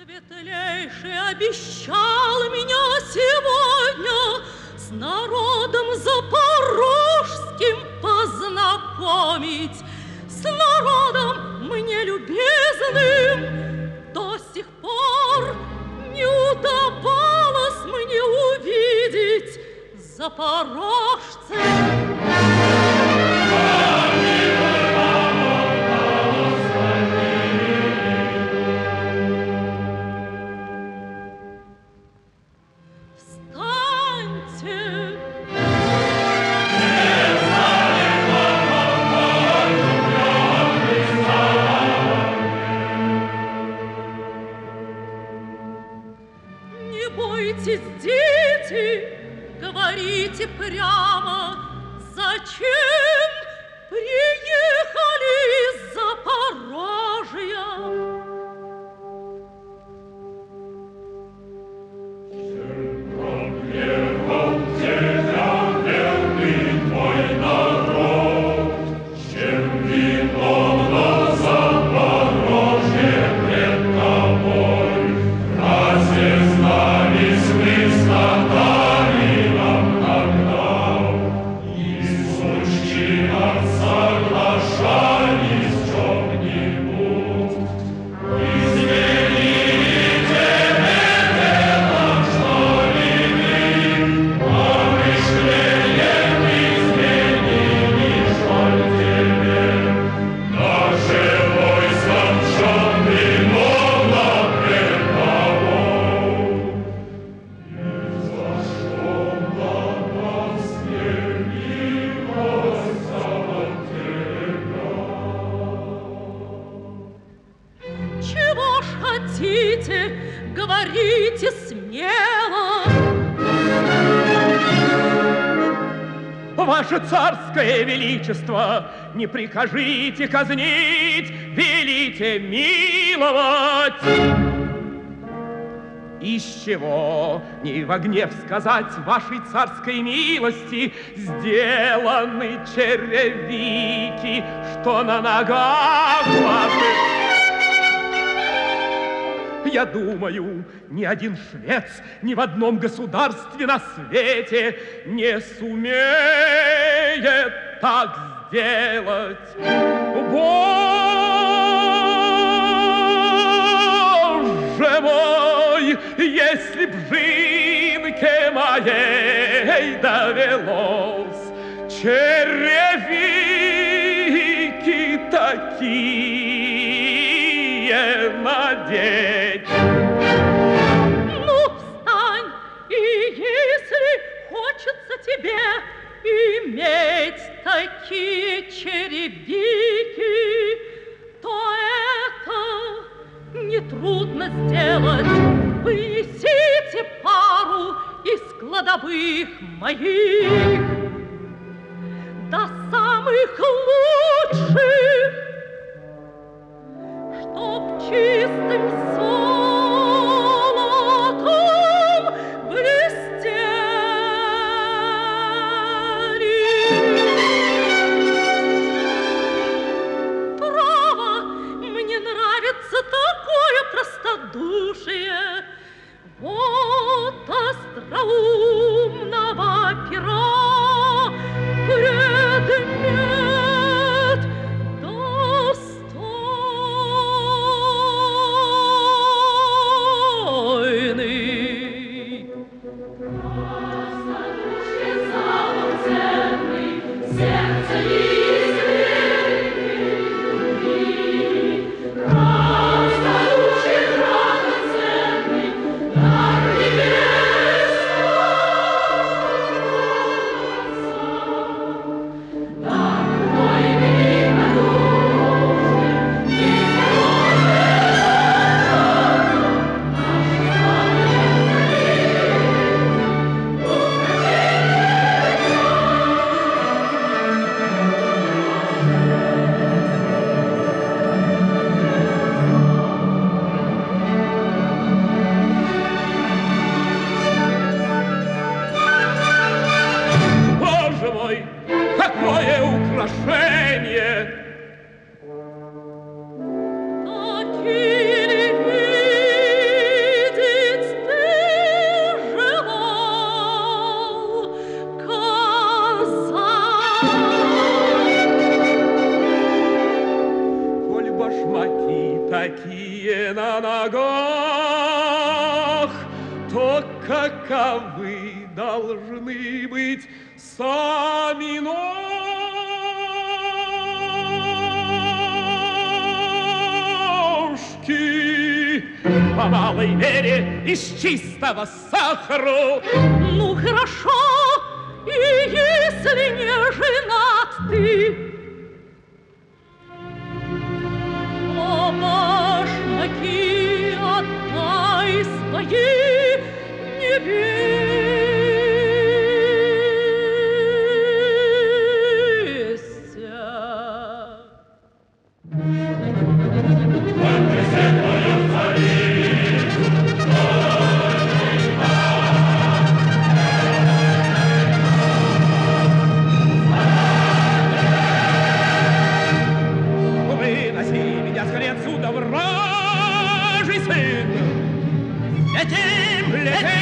Светлейший обещал меня сегодня с народом запорожским познакомить, с народом мне любезным. До сих пор не удавалось мне увидеть запорожцев. Дети, говорите прямо, зачем приехали из Запорожья? Приехал тебя верный твой народ, чем вино на Запорожье пред тобой. Разве знались мы с татарином тогда? Из мужчина соглашались в чем-нибудь. Измените это, что ли вы, а мышлением изменили, что ли теперь? Наше войско в чем виновно пред тобой? И за что на нас не милость от тебя? Чего ж хотите, говорите смело. Ваше царское величество, не прикажите казнить, велите миловать. Из чего не во гнев сказать вашей царской милости сделаны черевики, что на ногах ваших? Я думаю, ни один швец ни в одном государстве на свете не сумеет так сделать. Боже мой, если б жинке моей довелось черевики такие надеть. Ну, встань, и если хочется тебе иметь такие черевики, то это нетрудно сделать. Принесите пару из кладовых моих, до самых лучших, чтоб чистым золотом блестели. Право, мне нравится такое простодушие. Вот остроумного пера предмет достойный. Простодушие самый ценный, сердце искренней любви. Простодушие драгоценный, дар небесный. не на ногах, то каковы должны быть сами ножки. По малой мере из чистого сахару. Ну, хорошо, и если не женат ты, то башмаки отдай свои Летим, летим!